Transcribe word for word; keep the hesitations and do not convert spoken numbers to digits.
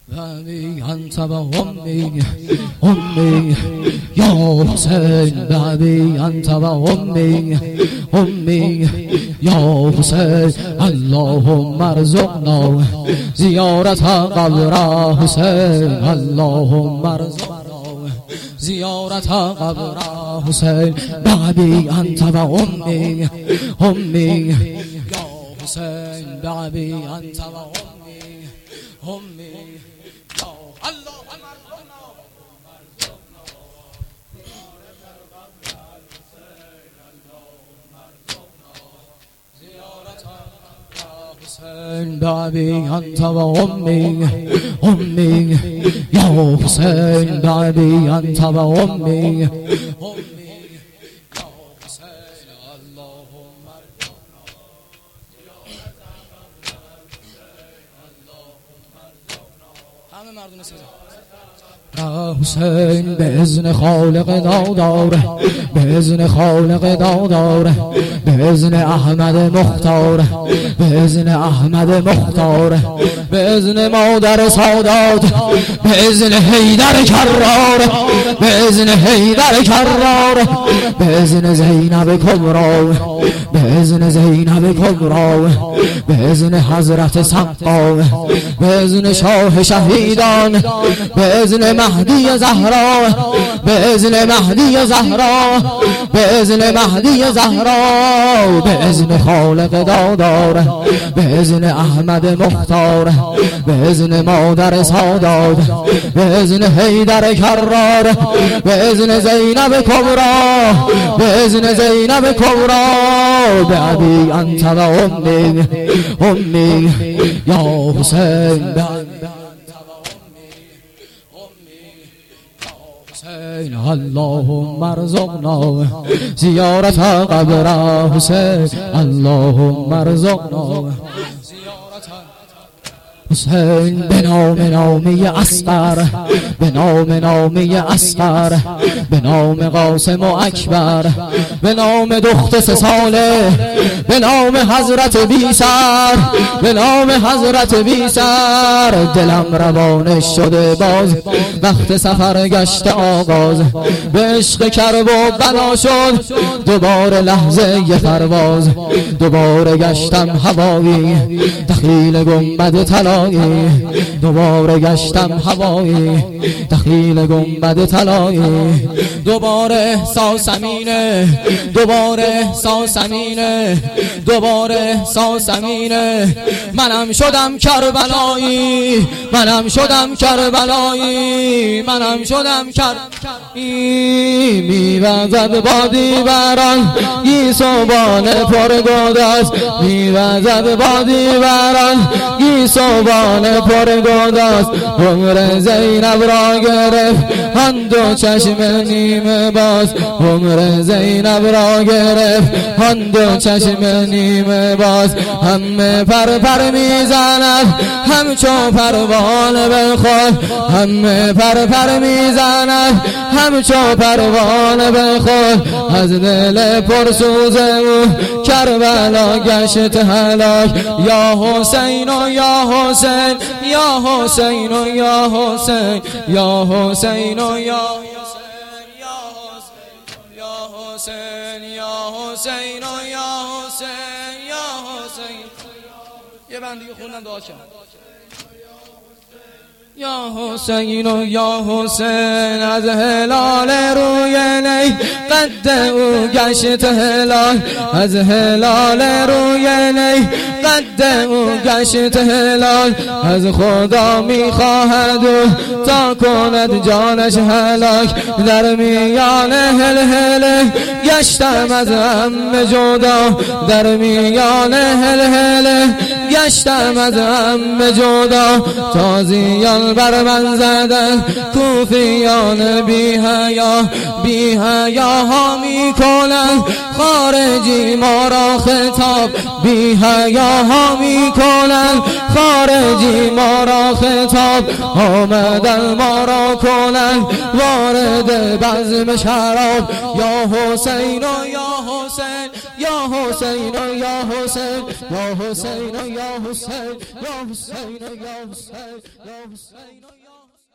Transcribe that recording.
أبي أنت وأمي أمي يا حسين أبي أنت وأمي أمي يا حسين اللهم ارزقنا زيارة قبر حسين اللهم ارزقنا زيارة قبر حسين أبي أنت وأمي أمي يا حسين أبي أنت وأمي أمي بابي أنت وأمي أمي يا حسين بابي أنت وأمي أمي يا حسين اللهم ارزقنا همه مردم سزا حسین به اذن خالق داداره به اذن خالق داداره به اذن احمد مختاره به اذن احمد مختاره به اذن مادر سادات به اذن حیدر کراره به اذن حیدر کراره به اذن زینب کبرا به اذن زینب کبرا به اذن حضرت سقا به اذن شاه شهیدان به اذن مهدی زهرا به اذن مهدی زهرا به اذن مهدی زهرا به اذن خالق داداره به اذن احمد مختار به اذن مادر سادات به اذن حیدر کرار به اذن زینب کبرا به اذن زینب کبرا به ابی انت و امی امی یا حسین اللهم ارزقنا زیارت قبر حسین اللهم ارزقنا حسین به نام نامی اصغر به نام نامی اصغر به نام قاسم و اکبر به نام دخت سه ساله به نام حضرت بی سر به نام حضرت بی سر دلم روانه شده باز وقت سفر گشت آغاز به عشق کرب و بلا شد دوباره لحظه ی پرواز دوباره گشتم هوایی دخیل گنبد طلا دوباره گشتم هوایی دخیل گنبد طلایی دوباره ساسمینه دوباره ساسمینه دوباره ساسمینه منم شدم کربلایی منم شدم کربلایی منم شدم کربلایی میوزد بادی بران گیسوبان پرگوداست میوزد بادی بران گیسوبان پرگوداست عمر زینب را گرفت آن دو چشم نیمه باز عمر زینب را گرفت آن دو چشم نیمه باز همه پر پر میزند همچو پروانه به خود همه پر پر میزند همچو پروانه به خود از دل پرسوز او کربلا گشت هلاک یا حسین و یا حسین یا حسین و یا حسین یا حسین و یا حسین یا حسین یا حسین و یا حسین یا حسین یه بند دیگه خوندن دعا کنم یا حسین و یا حسین از هلال روی نی قد او گشت هلال از هلال روی نی قد او گشت هلال از خدا میخواهد تا کند جانش هلاک در میان هل هل گشتم از هم جدا در میان هل هل گشتم از هم جدا تازیان بر من زدن کوفیان بی حیا بی حیا ها می کنن خارجی ما را خطاب بی حیا ها میکنن خارجی ما را خطاب آمدن ما را کنن وارد بزم شراب یا حسین و یا حسین یا حسین و یا حسین یا حسین و یا حسین یا حسین و یا حسین یا حسین و یا